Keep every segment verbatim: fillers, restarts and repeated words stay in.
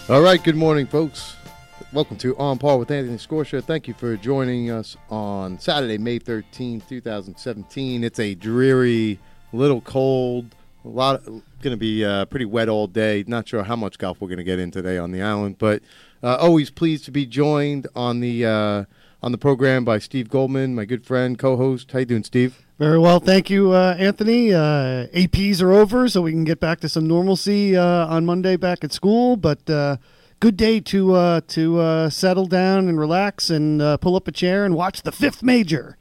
All right, good morning, folks. Welcome to On Par with Anthony Scorsha. Thank you for joining us on Saturday, May thirteenth, twenty seventeen. It's a dreary, little cold, a lot going to be uh, pretty wet all day. Not sure how much golf we're going to get in today on the island, but uh, always pleased to be joined on the uh, on the program by Steve Goldman, my good friend, co-host. How you doing, Steve? Very well, thank you, uh, Anthony. Uh, A Ps are over, so we can get back to some normalcy uh, on Monday back at school. But uh, good day to uh, to uh, settle down and relax and uh, pull up a chair and watch the fifth major.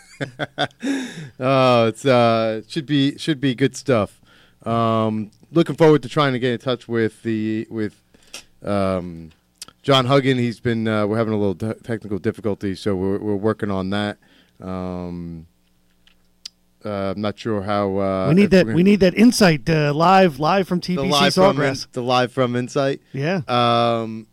Oh, it's uh, should be should be good stuff. Um, looking forward to trying to get in touch with the with um, John Huggan. He's been uh, we're having a little te- technical difficulty, so we're we're working on that. Um, Uh, I'm not sure how. Uh, we need that. We need that insight uh, live, live from T P C Sawgrass. From, the live from Insight. Yeah. Um,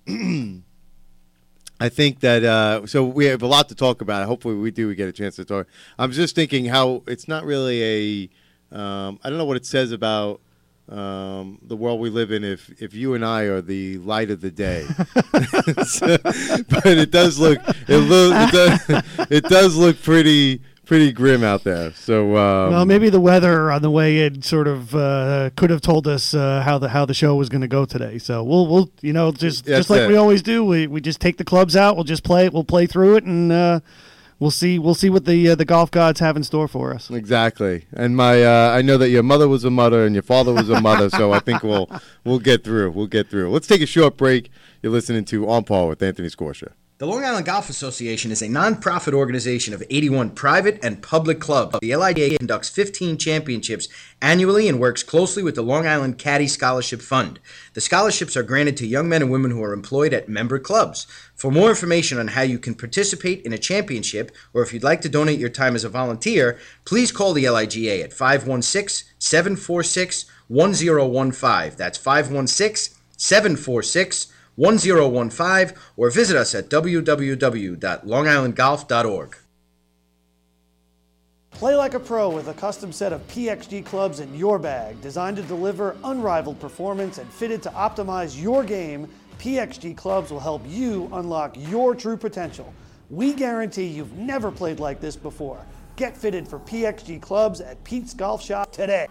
I think that. Uh, so we have a lot to talk about. Hopefully, we do. We get a chance to talk. I'm just thinking how it's not really a. Um, I don't know what it says about um, the world we live in. If if you and I are the light of the day, so, but it does look. It look. It does, it does look pretty. Pretty grim out there. So, um, well, maybe the weather on the way in sort of uh, could have told us uh, how the how the show was going to go today. So we'll we'll you know just That's just like it. we always do. We we just take the clubs out. We'll just play it. We'll play through it, and uh, we'll see we'll see what the uh, the golf gods have in store for us. Exactly. And my uh, I know that your mother was a mother and your father was a mother. So I think we'll we'll get through. We'll get through. Let's take a short break. You're listening to On Par with Anthony Scorsha. The Long Island Golf Association is a non-profit organization of eighty-one private and public clubs. The L I D A conducts fifteen championships annually and works closely with the Long Island Caddy Scholarship Fund. The scholarships are granted to young men and women who are employed at member clubs. For more information on how you can participate in a championship, or if you'd like to donate your time as a volunteer, please call the L I G A at five one six, seven four six, one zero one five. That's five one six, seven four six, one zero one five, or visit us at w w w dot long island golf dot org. Play like a pro with a custom set of P X G clubs in your bag, designed to deliver unrivaled performance and fitted to optimize your game. P X G clubs will help you unlock your true potential. We guarantee you've never played like this before. Get fitted for P X G clubs at Pete's Golf Shop today.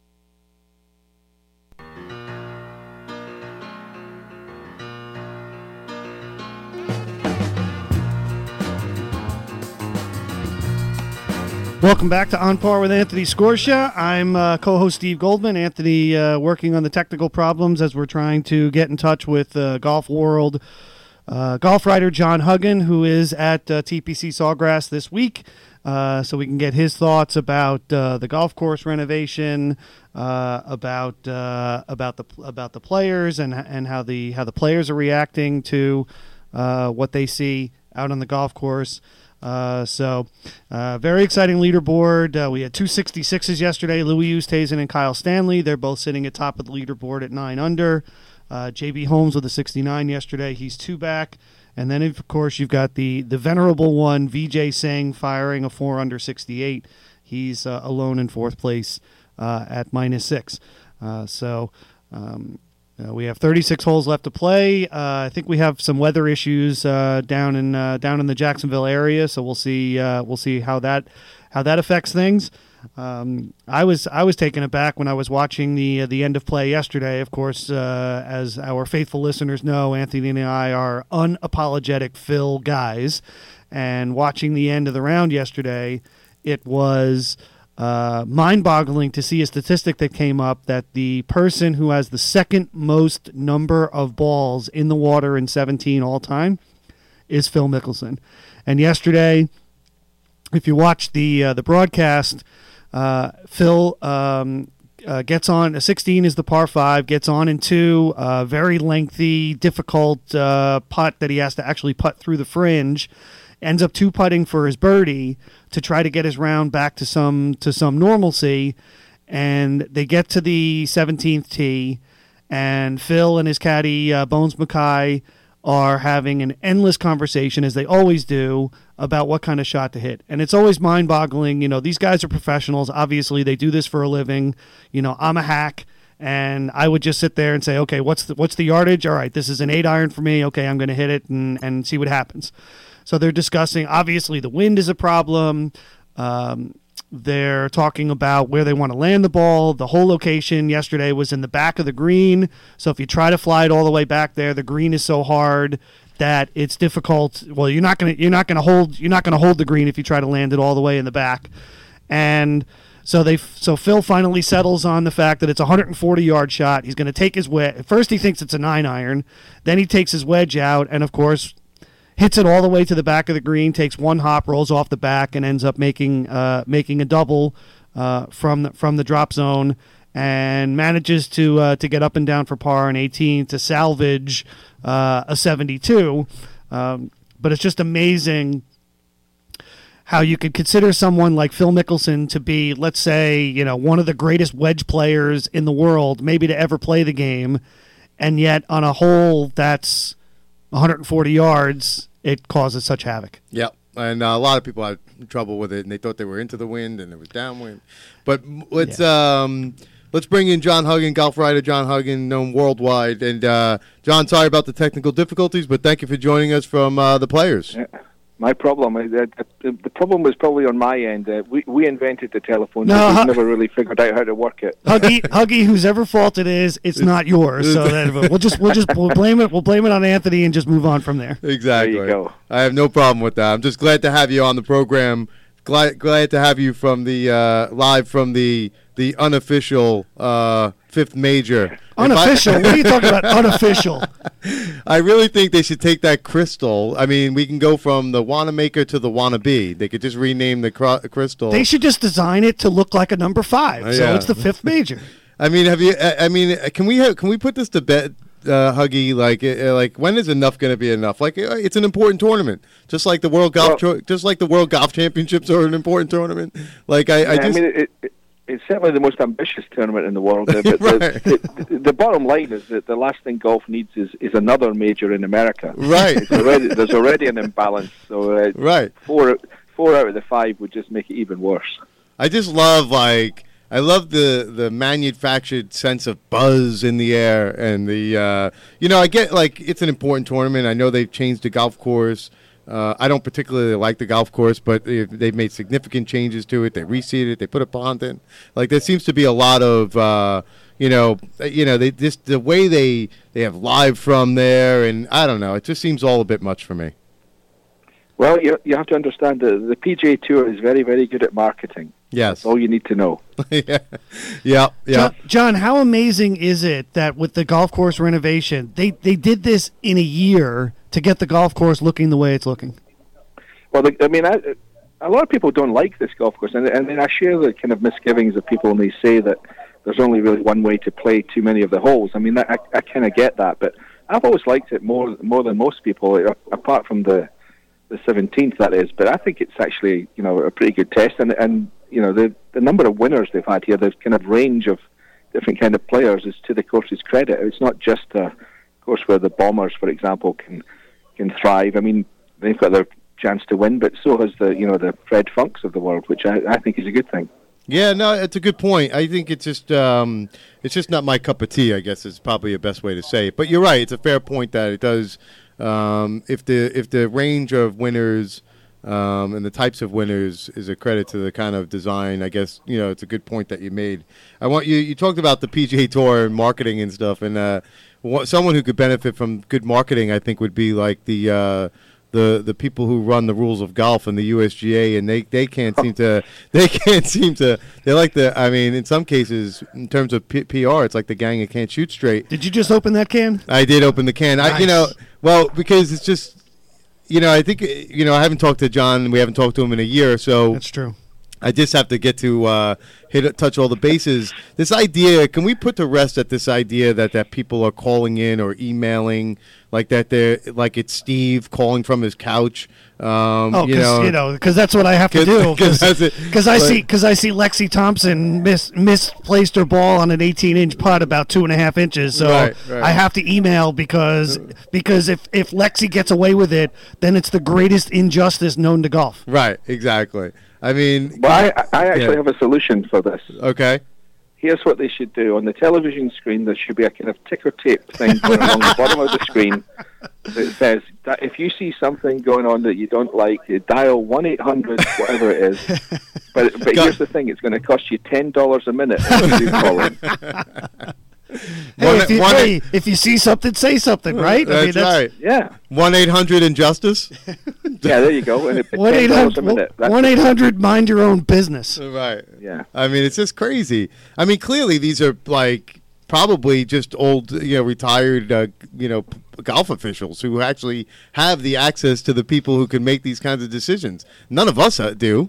Welcome back to On Par with Anthony Scorsha. I'm uh, co-host Steve Goldman. Anthony uh, working on the technical problems as we're trying to get in touch with uh, Golf World uh, golf writer John Huggan, who is at uh, T P C Sawgrass this week, uh, so we can get his thoughts about uh, the golf course renovation, uh, about uh, about the about the players and and how the how the players are reacting to uh, what they see out on the golf course. Uh, so, uh, very exciting leaderboard. Uh, we had two sixty-sixes yesterday, Louis Oosthuizen and Kyle Stanley. They're both sitting at top of the leaderboard at nine under. Uh, J B Holmes with a sixty-nine yesterday. He's two back. And then, of course, you've got the, the venerable one, Vijay Singh, firing a four under sixty-eight. He's uh, alone in fourth place uh, at minus six. Uh, so, um, Uh, we have thirty-six holes left to play. Uh, I think we have some weather issues uh, down in uh, down in the Jacksonville area, so we'll see uh, we'll see how that how that affects things. Um, I was I was taken aback when I was watching the uh, the end of play yesterday. Of course, uh, as our faithful listeners know, Anthony and I are unapologetic Phil guys, and watching the end of the round yesterday, it was Uh, mind-boggling to see a statistic that came up that the person who has the second most number of balls in the water in seventeen all time is Phil Mickelson. And yesterday, if you watch the uh, the broadcast, uh, Phil um, uh, gets on. A sixteen is the par five. Gets on in two. Uh, very lengthy, difficult uh, putt that he has to actually putt through the fringe. Ends up two putting for his birdie to try to get his round back to some to some normalcy, and they get to the seventeenth tee, and Phil and his caddy uh, Bones Mackay are having an endless conversation, as they always do, about what kind of shot to hit. And it's always mind-boggling. You know, these guys are professionals. Obviously, they do this for a living. You know, I'm a hack, And I would just sit there and say, okay, what's the, what's the yardage? All right, this is an eight iron for me. Okay, I'm going to hit it and, and see what happens. So they're discussing, obviously, the wind is a problem. Um, they're talking about where they want to land the ball. The whole location yesterday was in the back of the green. So if you try to fly it all the way back there, the green is so hard that it's difficult. Well, you're not going to you're not going to hold you're not going to hold the green if you try to land it all the way in the back. And So they, so Phil finally settles on the fact that it's a one hundred forty yard shot. He's going to take his wedge. At first, he thinks it's a nine iron. Then he takes his wedge out, and of course, hits it all the way to the back of the green. Takes one hop, rolls off the back, and ends up making uh, making a double uh, from the, from the drop zone, and manages to uh, to get up and down for par on eighteen to salvage uh, a seventy-two. Um, but it's just amazing how you could consider someone like Phil Mickelson to be, let's say, you know, one of the greatest wedge players in the world, maybe to ever play the game, and yet on a hole that's one hundred forty yards, it causes such havoc. Yep. And uh, a lot of people had trouble with it, and they thought they were into the wind, and it was downwind. But let's yeah. um, let's bring in John Huggan, golf writer John Huggan, known worldwide. And uh, John, sorry about the technical difficulties, but thank you for joining us from uh, the Players. Yeah. My problem, uh, the, the problem was probably on my end. Uh, we we invented the telephone, no, so we've H- never really figured out how to work it. Huggy, Huggy, whose ever fault it is, it's not yours. So that, we'll just we'll just we'll blame it. We'll blame it on Anthony and just move on from there. Exactly. There you go. I have no problem with that. I'm just glad to have you on the program. Glad glad to have you from the uh, live from the the unofficial uh, fifth major. Unofficial? What are you talking about? Unofficial? I really think they should take that crystal. I mean, we can go from the Wanamaker to the Wannabe. They could just rename the cr- crystal. They should just design it to look like a number five. Uh, so yeah. it's the fifth major. I mean, have you? I I mean, can we have, can we put this to bed, uh, Huggy? Like, uh, like when is enough going to be enough? Like, uh, it's an important tournament, just like the World Golf, Well, Tro- just like the World Golf Championships are an important tournament. Like, I, I Yeah, just. I mean, it, it, it's certainly the most ambitious tournament in the world. Uh, but Right. the, the, the bottom line is that the last thing golf needs is, is another major in America. Right. It's already, there's already an imbalance. So uh, Right. four four out of the five would just make it even worse. I just love like I love the the manufactured sense of buzz in the air and the uh, you know I get like it's an important tournament. I know they've changed the golf course. Uh, I don't particularly like the golf course, but they- they've made significant changes to it. They reseeded it. They put a pond in. Like there seems to be a lot of uh, you know you know they just the way they they have live from there, and I don't know. It just seems all a bit much for me. Well, you you have to understand that the P G A Tour is very, very good at marketing. Yes. That's all you need to know. yeah. Yeah. Yeah. John, John, how amazing is it that with the golf course renovation, they, they did this in a year to get the golf course looking the way it's looking? Well, the, I mean, I, a lot of people don't like this golf course, and, and I share the kind of misgivings of people when they say that there's only really one way to play too many of the holes. I mean, I, I kind of get that, but I've always liked it more more than most people, apart from the the seventeenth, that is. But I think it's actually, you know, a pretty good test, and and you know, the the number of winners they've had here, the kind of range of different kind of players is to the course's credit. It's not just a course where the Bombers, for example, can can thrive. I mean, they've got their chance to win, but so has the you know the Fred Funks of the world, which I, I think is a good thing. Yeah, no, it's a good point. I think it's just um, it's just not my cup of tea, I guess is probably the best way to say it. But you're right; it's a fair point that it does. Um, if the if the range of winners um, and the types of winners is a credit to the kind of design, I guess you know it's a good point that you made. I want you you talked about the P G A Tour and marketing and stuff, and uh, someone who could benefit from good marketing, I think, would be like the. Uh, The, the people who run the rules of golf and the U S G A, and they, they can't seem to they can't seem to they like the I mean in some cases in terms of P- PR it's like the gang that can't shoot straight. Did you just open that can? I did open the can. Nice. I you know well because it's just you know I think you know I haven't talked to John. We haven't talked to him in a year, so That's true. I just have to get to uh, hit touch all the bases. This idea, can we put to rest that this idea that, that people are calling in or emailing like that? They're like it's Steve calling from his couch. Um, Oh, you because know, you know, because that's what I have to do. Because I But- see, because I see Lexi Thompson miss misplaced her ball on an eighteen inch putt about two and a half inches. So Right, right. I have to email because because if if Lexi gets away with it, then it's the greatest injustice known to golf. Right, exactly. I mean, Well, I, I actually Yeah. have a solution for this. okay. here's what they should do. On the television screen, there should be a kind of ticker tape thing going along the bottom of the screen that says that if you see something going on that you don't like, you dial one eight hundred, whatever it is. But but here's the thing, it's going to cost you ten dollars a minute if you do call in. Hey, One- if, you, one- hey, if you see something, say something, right? That's, right. Yeah. one eight hundred injustice. Yeah, there you go. And it's One ten dollars a minute. That's eight hundred mind your own business. Right. Yeah. I mean, it's just crazy. I mean, clearly these are like probably just old, you know, retired, uh, you know, p- golf officials who actually have the access to the people who can make these kinds of decisions. None of us uh, do.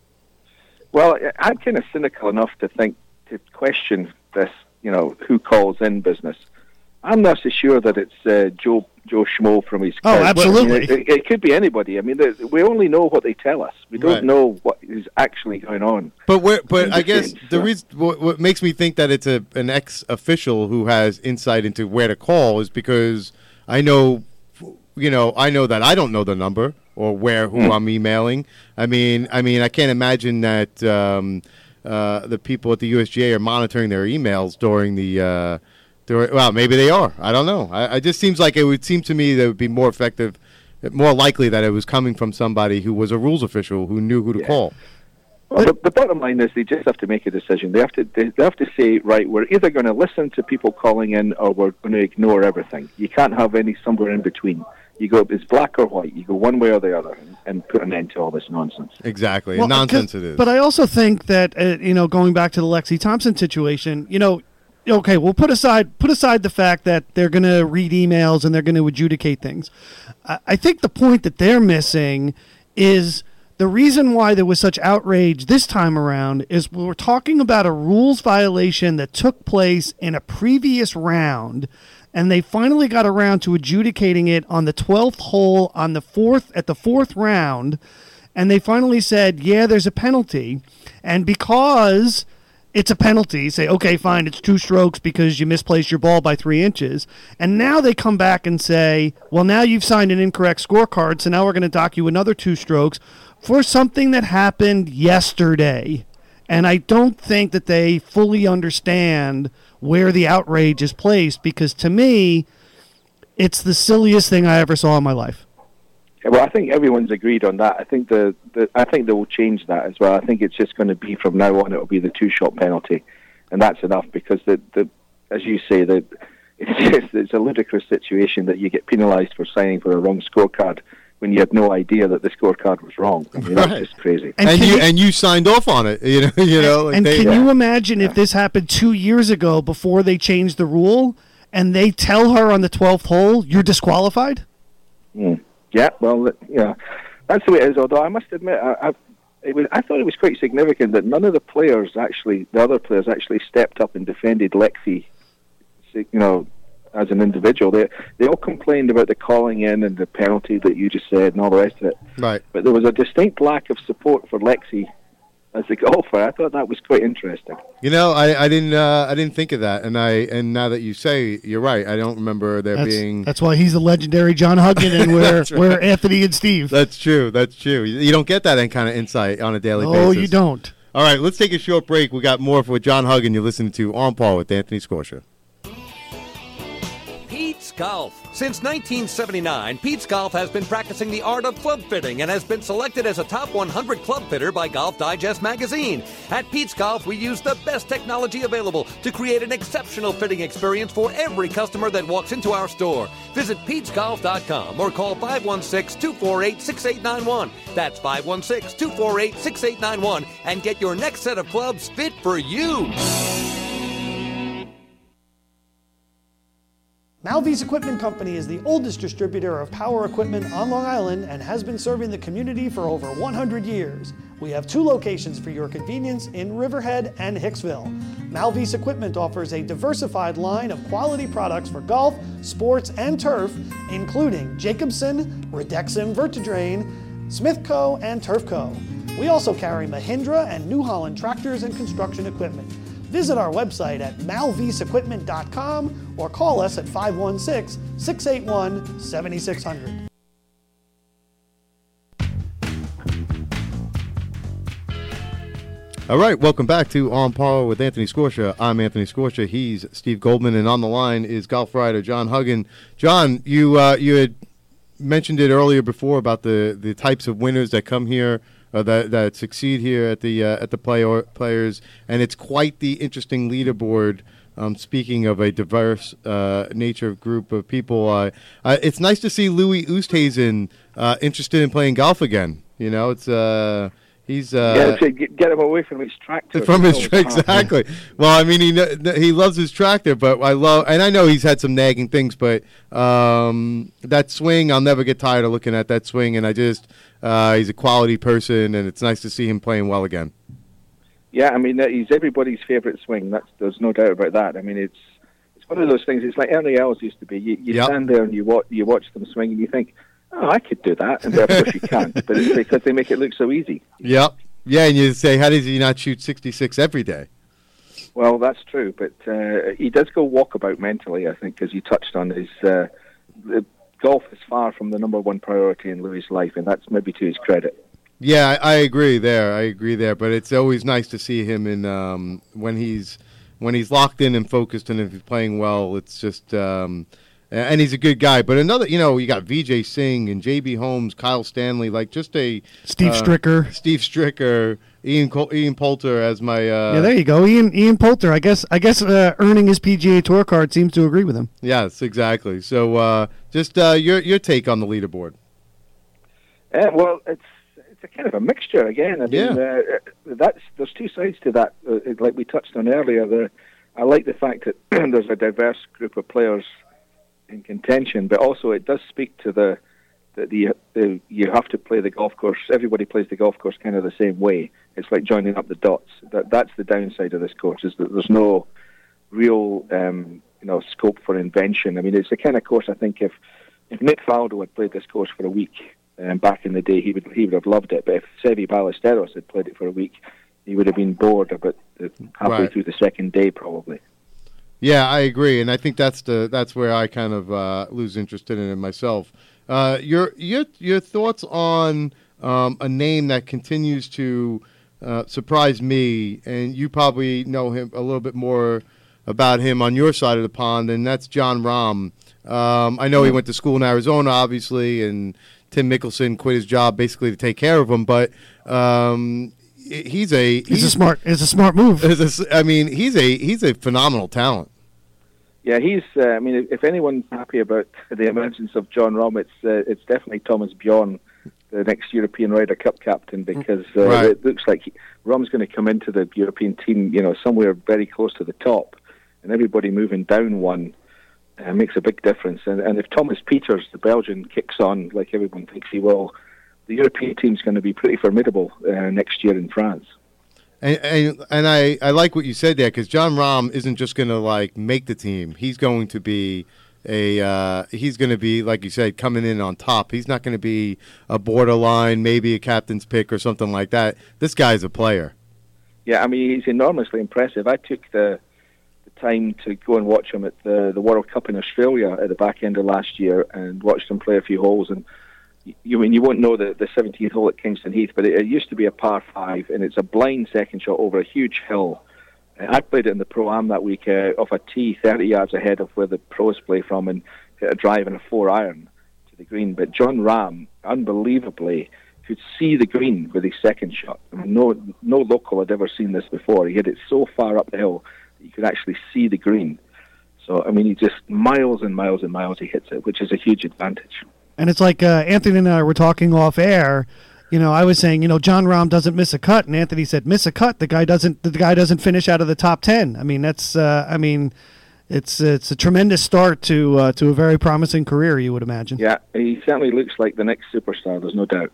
Well, I'm kind of cynical enough to think, to question this, you know, who calls in business. I'm not so sure that it's uh, Joe Joe Schmo from his Oh, crowd. absolutely. I mean, it, it could be anybody. I mean, the, we only know what they tell us. We don't Right. know what is actually going on. But where, but I the guess same, the so. reason what, what makes me think that it's a an ex official who has insight into where to call is because I know, you know, I know that I don't know the number or where who Hmm. I'm emailing. I mean, I mean, I can't imagine that um, uh, the people at the U S G A are monitoring their emails during the. Uh, during, well, maybe they are. I don't know. I, it just seems like it would seem to me that it would be more effective, more likely that it was coming from somebody who was a rules official who knew who to Yeah. call. Well, the, the bottom line is they just have to make a decision. They have to they, they have to say, right, we're either going to listen to people calling in or we're going to ignore everything. You can't have any somewhere in between. You go, it's black or white. You go one way or the other and, and put an end to all this nonsense. Exactly. Well, Nonsense 'cause- it is. But I also think that uh, you know, going back to the Lexi Thompson situation, you know, okay, we'll put aside put aside the fact that they're going to read emails and they're going to adjudicate things. I, I think the point that they're missing is the reason why there was such outrage this time around is we're talking about a rules violation that took place in a previous round, and they finally got around to adjudicating it on the twelfth hole on the fourth at the fourth round, and they finally said, yeah, there's a penalty, and because it's a penalty, say, okay, fine, it's two strokes because you misplaced your ball by three inches. And now they come back and say, well, now you've signed an incorrect scorecard, so now we're going to dock you another two strokes for something that happened yesterday. And I don't think that they fully understand where the outrage is placed because, to me, it's the silliest thing I ever saw in my life. Yeah, well, I think everyone's agreed on that. I think the, the I think they will change that as well. I think it's just going to be from now on. It will be the two-shot penalty, and that's enough because the, the as you say, the it's just, it's a ludicrous situation that you get penalised for signing for a wrong scorecard when you had no idea that the scorecard was wrong. I mean, Right. that's just crazy. And and can you, you- and you signed off on it, you know. You know, like And they, can you imagine if this happened two years ago before they changed the rule, and they tell her on the twelfth hole, you're disqualified? Mm. Yeah, well, yeah, that's the way it is. Although I must admit, I, I, it was, I thought it was quite significant that none of the players actually, the other players actually stepped up and defended Lexi, you know, as an individual. They they all complained about the calling in and the penalty that you just said and all the rest of it. right. But there was a distinct lack of support for Lexi as a golfer. I thought that was quite interesting. You know, I, I didn't uh, I didn't think of that, and I and now that you say, you're right. I don't remember there That's, being. that's why he's the legendary John Huggan, and we're, That's right. we're Anthony and Steve. That's true. That's true. You you don't get that kind of insight on a daily basis. Oh, you don't. All right, let's take a short break. We got more for John Huggan. You're listening to On Par with Anthony Scorsia. Pete's Golf. Since nineteen seventy-nine, Pete's Golf has been practicing the art of club fitting and has been selected as a top one hundred club fitter by Golf Digest magazine. At Pete's Golf, we use the best technology available to create an exceptional fitting experience for every customer that walks into our store. Visit Pete's Golf dot com or call five one six, two four eight, six eight nine one. That's five one six, two four eight, six eight nine one and get your next set of clubs fit for you. Malvise Equipment Company is the oldest distributor of power equipment on Long Island and has been serving the community for over one hundred years. We have two locations for your convenience in Riverhead and Hicksville. Malvise Equipment offers a diversified line of quality products for golf, sports, and turf, including Jacobson, Redexim Vertidrain, Smithco, and Turfco. We also carry Mahindra and New Holland tractors and construction equipment. Visit our website at malvise equipment dot com or call us at five one six, six eight one, seven six zero zero. All right, welcome back to On Par with Anthony Scorsia. I'm Anthony Scorsia. He's Steve Goldman, and on the line is golf writer John Huggan. John, you uh, you had mentioned it earlier before about the, the types of winners that come here, uh, that that succeed here at the uh, at the play or players, and it's quite the interesting leaderboard. Um, speaking of a diverse uh, nature group of people, uh, uh, it's nice to see Louis Oosthuizen uh, interested in playing golf again. You know, it's. Uh, He's uh, yeah, to get him away from his tractor. From his tra- exactly. Well, I mean, he he loves his tractor, but I love, and I know he's had some nagging things, but um, that swing, I'll never get tired of looking at that swing, and I just, uh, he's a quality person, and it's nice to see him playing well again. Yeah, I mean, he's everybody's favorite swing. That's there's no doubt about that. I mean, it's it's one of those things. It's like Ernie Els used to be. You, you yep. stand there and you watch you watch them swing, and you think, oh, I could do that, and of course you can't, but it's because they make it look so easy. Yep. Yeah, and you say, how does he not shoot sixty-six every day? Well, that's true, but uh, he does go walkabout mentally, I think, as you touched on. His uh, the golf is far from the number one priority in Louis' life, and that's maybe to his credit. Yeah, I, I agree there. I agree there, but it's always nice to see him in um, when he's when he's locked in and focused, and if he's playing well, it's just. Um, And he's a good guy. But another, you know, you got Vijay Singh and J B. Holmes, Kyle Stanley, like just a... Steve uh, Stricker. Steve Stricker, Ian Col- Ian Poulter as my... Uh, yeah, there you go. Ian Ian Poulter. I guess I guess uh, earning his P G A Tour card seems to agree with him. Yes, exactly. So uh, just uh, your your take on the leaderboard. Uh, well, it's it's a kind of a mixture again. I mean, yeah. uh, that's, there's two sides to that. Uh, like we touched on earlier, the, I like the fact that there's a diverse group of players in contention, but also it does speak to the that the, the you have to play the golf course. Everybody plays the golf course kind of the same way. It's like joining up the dots. That that's the downside of this course, is that there's no real um, you know scope for invention. I mean, it's the kind of course I think if if Nick Faldo had played this course for a week um, back in the day, he would he would have loved it. But if Seve Ballesteros had played it for a week, he would have been bored about uh, halfway right. through the second day probably. Yeah, I agree, and I think that's the that's where I kind of uh, lose interest in it myself. Uh, your your your thoughts on um, a name that continues to uh, surprise me, and you probably know him a little bit more about him on your side of the pond, and that's Jon Rahm. Um, I know he went to school in Arizona, obviously, and Tim Mickelson quit his job basically to take care of him, but. Um, He's a he's, he's a smart it's a smart move. I mean, he's a he's a phenomenal talent. Yeah, he's. Uh, I mean, if anyone's happy about the emergence of Jon Rahm, it's uh, it's definitely Thomas Bjorn, the next European Ryder Cup captain, because uh, right. it looks like he, Rahm's going to come into the European team, you know, somewhere very close to the top, and everybody moving down one uh, makes a big difference. And and if Thomas Pieters, the Belgian, kicks on like everyone thinks he will, the European team's going to be pretty formidable uh, next year in France. And and, and I, I like what you said there, because Jon Rahm isn't just going to like make the team. He's going to be a uh, he's going to be, like you said, coming in on top. He's not going to be a borderline, maybe a captain's pick or something like that. This guy's a player. Yeah, I mean, he's enormously impressive. I took the, the time to go and watch him at the, the World Cup in Australia at the back end of last year and watched him play a few holes. And you I mean you won't know the, the seventeenth hole at Kingston Heath, but it, it used to be a par five, and it's a blind second shot over a huge hill. Uh, I played it in the Pro-Am that week uh, off a tee thirty yards ahead of where the pros play from, and hit a drive and a four iron to the green. But Jon Rahm, unbelievably, could see the green with his second shot. I mean, no no local had ever seen this before. He hit it so far up the hill that you could actually see the green. So, I mean, he just miles and miles and miles he hits it, which is a huge advantage. And it's like uh, Anthony and I were talking off air. You know, I was saying, you know, Jon Rahm doesn't miss a cut, and Anthony said, "Miss a cut. The guy doesn't. The guy doesn't finish out of the top ten." I mean, that's. Uh, I mean, it's it's a tremendous start to uh, to a very promising career, you would imagine. Yeah, he certainly looks like the next superstar. There's no doubt.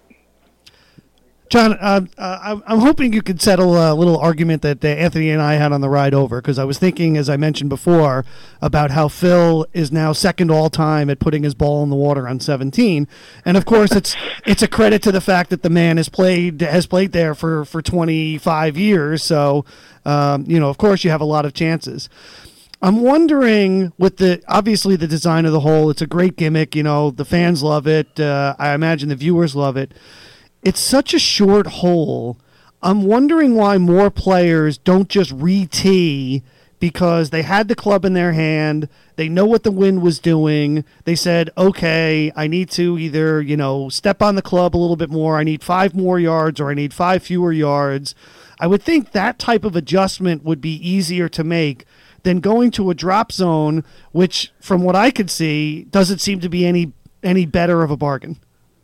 John, uh, uh, I'm hoping you could settle a little argument that uh, Anthony and I had on the ride over, because I was thinking, as I mentioned before, about how Phil is now second all-time at putting his ball in the water on seventeen. And, of course, it's it's a credit to the fact that the man has played has played there for, for twenty-five years. So, um, you know, of course you have a lot of chances. I'm wondering, with the obviously the design of the hole, it's a great gimmick. You know, the fans love it. Uh, I imagine the viewers love it. It's such a short hole. I'm wondering why more players don't just re-tee because they had the club in their hand, they know what the wind was doing, they said, okay, I need to either, you know, step on the club a little bit more, I need five more yards, or I need five fewer yards. I would think that type of adjustment would be easier to make than going to a drop zone, which, from what I could see, doesn't seem to be any any better of a bargain.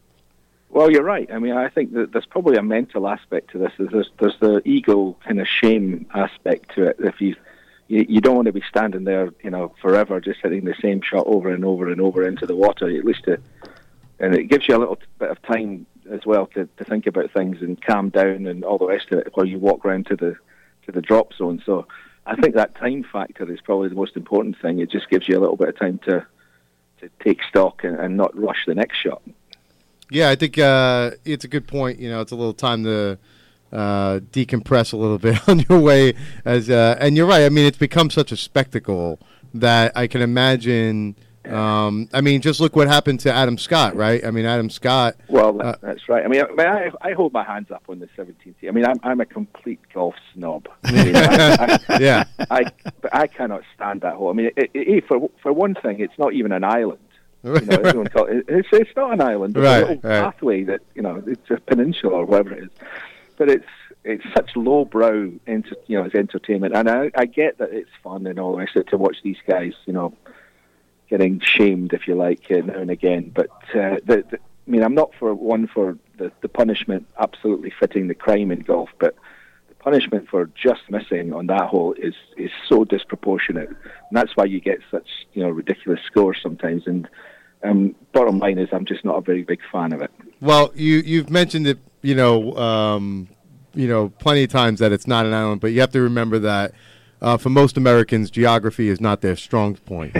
Well, you're right. I mean, I think that there's probably a mental aspect to this. There's, there's the ego kind of shame aspect to it. If you, you you don't want to be standing there, you know, forever just hitting the same shot over and over and over into the water. At least, to, and it gives you a little bit of time as well to, to think about things and calm down and all the rest of it while you walk round to the to the drop zone. So I think that time factor is probably the most important thing. It just gives you a little bit of time to to take stock and, and not rush the next shot. Yeah, I think uh, it's a good point. You know, it's a little time to uh, decompress a little bit on your way. As uh, and you're right. I mean, it's become such a spectacle that I can imagine. Um, I mean, just look what happened to Adam Scott, right? I mean, Adam Scott. Well, that, uh, that's right. I mean, I, mean I, I hold my hands up on the seventeenth tee. I mean, I'm, I'm a complete golf snob. I mean, I, I, yeah. I, but I cannot stand that hole. I mean, it, it, for for one thing, it's not even an island. You know, everyone call it, it's, it's not an island. It's right, a little right. pathway that, you know, it's a peninsula or whatever it is. But it's it's such lowbrow, enter, you know, it's entertainment. And I, I get that it's fun and all the rest of it to watch these guys, you know, getting shamed, if you like, uh, now and again. But, uh, the, the, I mean, I'm not for one for the, the punishment absolutely fitting the crime in golf, but the punishment for just missing on that hole is, is so disproportionate. And that's why you get such, you know, ridiculous scores sometimes. And um, bottom line is I'm just not a very big fan of it. Well, you, you've mentioned it, you know, um, you know, plenty of times that it's not an island, but you have to remember that Uh, for most Americans, geography is not their strong point.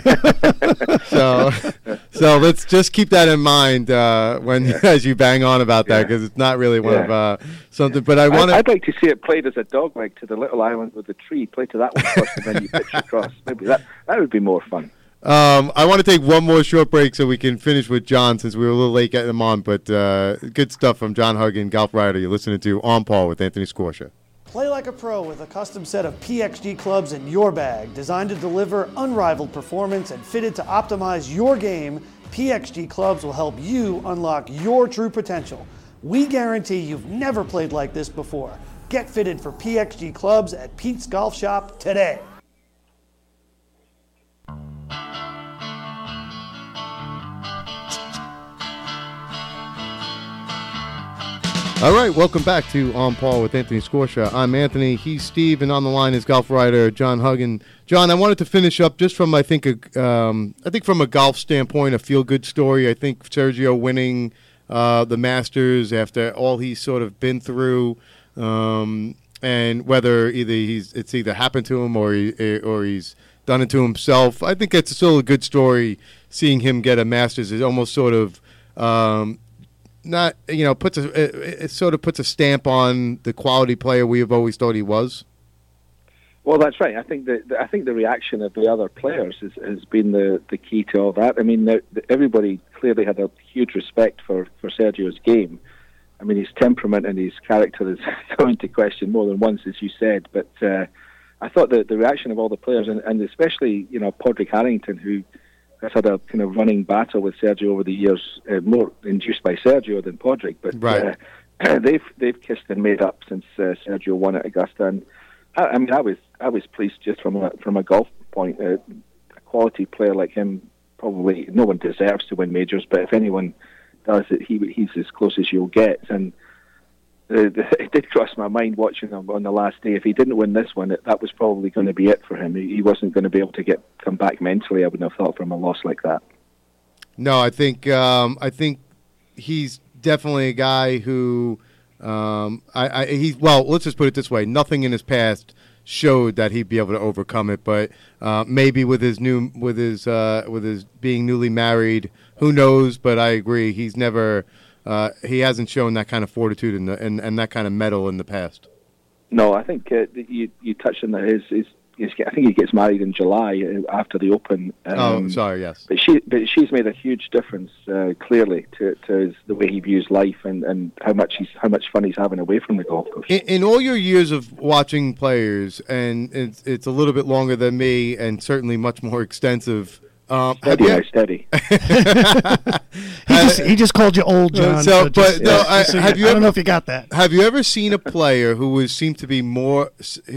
so, so let's just keep that in mind uh, when as you bang on about that, because it's not really one Yeah. of uh, something. But I want to. I'd like to see it played as a dog leg to the little island with the tree. Play to that one first, and then you pitch across. Maybe that that would be more fun. Um, I want to take one more short break so we can finish with John, since we were a little late getting him on. But uh, good stuff from John Huggan, Golf Writer. You're listening to On Par with Anthony Scorsia. Play like a pro with a custom set of P X G clubs in your bag, designed to deliver unrivaled performance and fitted to optimize your game. P X G clubs will help you unlock your true potential. We guarantee you've never played like this before. Get fitted for P X G clubs at Pete's Golf Shop today. All right, welcome back to On Par with Anthony Scorsia. I'm Anthony, he's Steve, and on the line is golf writer John Huggan. John, I wanted to finish up just from I think a, um, I think from a golf standpoint, a feel-good story. I think Sergio winning uh, the Masters after all he's sort of been through, um, and whether either he's it's either happened to him or he, or he's done it to himself. I think it's still a good story. Seeing him get a Masters is almost sort of. Um, Not you know puts a it, it sort of puts a stamp on the quality player we have always thought he was. Well, that's right. I think the, the I think the reaction of the other players has, has been the, the key to all that. I mean, the, the, everybody clearly had a huge respect for, for Sergio's game. I mean, his temperament and his character is going into question more than once, as you said. But uh, I thought that the reaction of all the players, and, and especially you know Padraig Harrington, who has had a kind of running battle with Sergio over the years, uh, more induced by Sergio than Padraig. But right. uh, they've they've kissed and made up since uh, Sergio won at Augusta. And I, I mean, I was I was pleased just from a from a golf point. Uh, a quality player like him, probably no one deserves to win majors, but if anyone does it, he he's as close as you'll get. And Uh, it did cross my mind watching him on the last day. If he didn't win this one, it, that was probably going to be it for him. He, he wasn't going to be able to get come back mentally, I wouldn't have thought, from a loss like that. No, I think um, I think he's definitely a guy who um, I, I he's well. Let's just put it this way: nothing in his past showed that he'd be able to overcome it. But uh, maybe with his new with his uh, with his being newly married, who knows? But I agree, he's never. Uh, he hasn't shown that kind of fortitude and, and and that kind of mettle in the past. No, I think uh, you you touched on that. His his he's, I think he gets married in July after the Open. Um, oh, sorry, yes. But she, but she's made a huge difference, uh, clearly, to, to his, the way he views life and, and how much he's how much fun he's having away from the golf course. In, in all your years of watching players, and it's, it's a little bit longer than me, and certainly much more extensive. Um, steady, you, now, steady. he, just, he just called you old, John. So, so but just, no, yeah, I, so have you, you I don't ever, know if you got that. Have you ever seen a player who was seemed to be more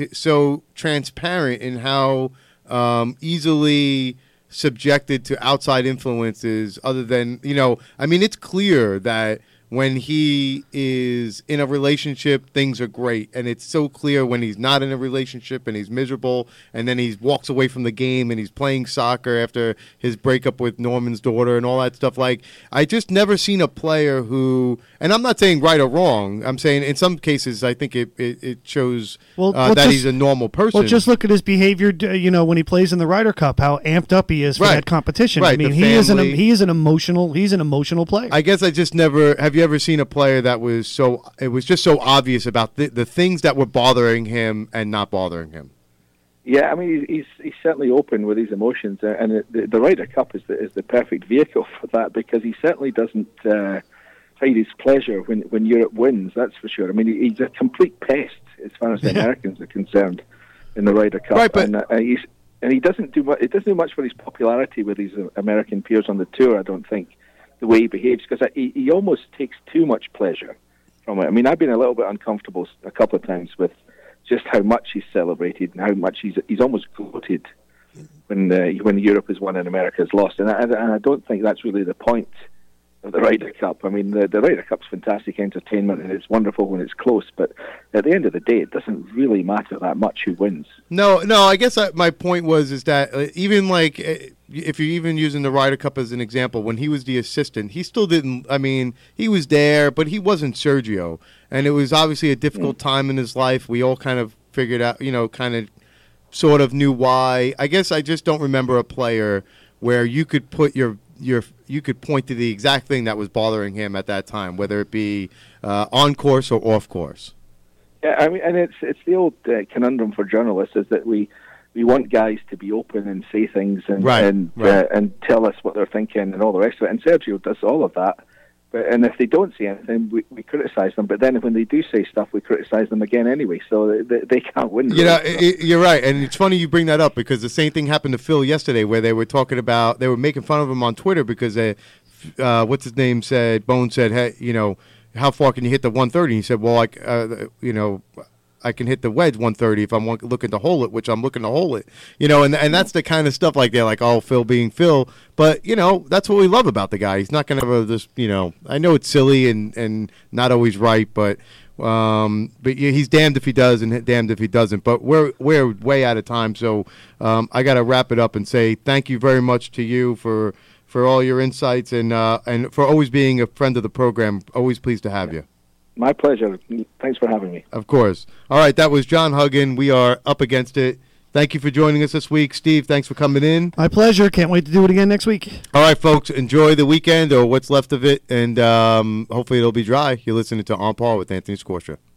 so transparent in how um, easily subjected to outside influences? Other than, you know, I mean, it's clear that when he is in a relationship, things are great. And it's so clear when he's not in a relationship and he's miserable, and then he walks away from the game and he's playing soccer after his breakup with Norman's daughter and all that stuff. Like, I just never seen a player who, and I'm not saying right or wrong, I'm saying in some cases I think it, it, it shows well, uh, well, that just, he's a normal person. Well, just look at his behavior, you know, when he plays in the Ryder Cup, how amped up he is for right. that competition. Right. I mean, the he is an family. he is an emotional he's an emotional player. I guess I just never have you ever seen a player that was so it was just so obvious about the, the things that were bothering him and not bothering him. Yeah, I mean, he's he's certainly open with his emotions, and the, the Ryder Cup is the is the perfect vehicle for that, because he certainly doesn't uh, hide his pleasure when when Europe wins. That's for sure. I mean, he's a complete pest as far as the Americans are concerned in the Ryder Cup, right, but and uh, he's and he doesn't do much. It doesn't do much for his popularity with his American peers on the tour, I don't think, the way he behaves, because he, he almost takes too much pleasure from it. I mean, I've been a little bit uncomfortable a couple of times with just how much he's celebrated and how much he's he's almost gloated when uh, when Europe has won and America has lost. And I, and I don't think that's really the point of the Ryder Cup. I mean, the, the Ryder Cup's fantastic entertainment, and it's wonderful when it's close, but at the end of the day, it doesn't really matter that much who wins. No, no, I guess I, my point was is that uh, even like uh, if you're even using the Ryder Cup as an example, when he was the assistant, he still didn't, I mean, he was there, but he wasn't Sergio. And it was obviously a difficult mm. time in his life. We all kind of figured out, you know, kind of sort of knew why. I guess I just don't remember a player where you could put your your you could point to the exact thing that was bothering him at that time, whether it be uh, on course or off course. Yeah, I mean, and it's it's the old uh, conundrum for journalists is that we we want guys to be open and say things and right, and right. Uh, and tell us what they're thinking and all the rest of it. And Sergio does all of that. But and if they don't say anything, we, we criticize them. But then when they do say stuff, we criticize them again anyway. So they, they can't win. You know, it, you're right, and it's funny you bring that up because the same thing happened to Phil yesterday, where they were talking about they were making fun of him on Twitter because they, uh, what's his name said, Bone said, hey, you know, how far can you hit the one thirty? He said, well, like, uh, you know. I can hit the wedge one thirty if I'm looking to hole it, which I'm looking to hole it. You know, and and that's the kind of stuff like they're like, oh, Phil being Phil. But, you know, that's what we love about the guy. He's not going to have this, you know, I know it's silly and, and not always right, but um, but yeah, he's damned if he does and damned if he doesn't. But we're we're way out of time, so um, I got to wrap it up and say thank you very much to you for for all your insights and uh, and for always being a friend of the program. Always pleased to have you. My pleasure. Thanks for having me. Of course. All right, that was John Huggan. We are up against it. Thank you for joining us this week. Steve, thanks for coming in. My pleasure. Can't wait to do it again next week. All right, folks, enjoy the weekend or what's left of it, and um, hopefully it'll be dry. You're listening to On Par with Anthony Scorscia.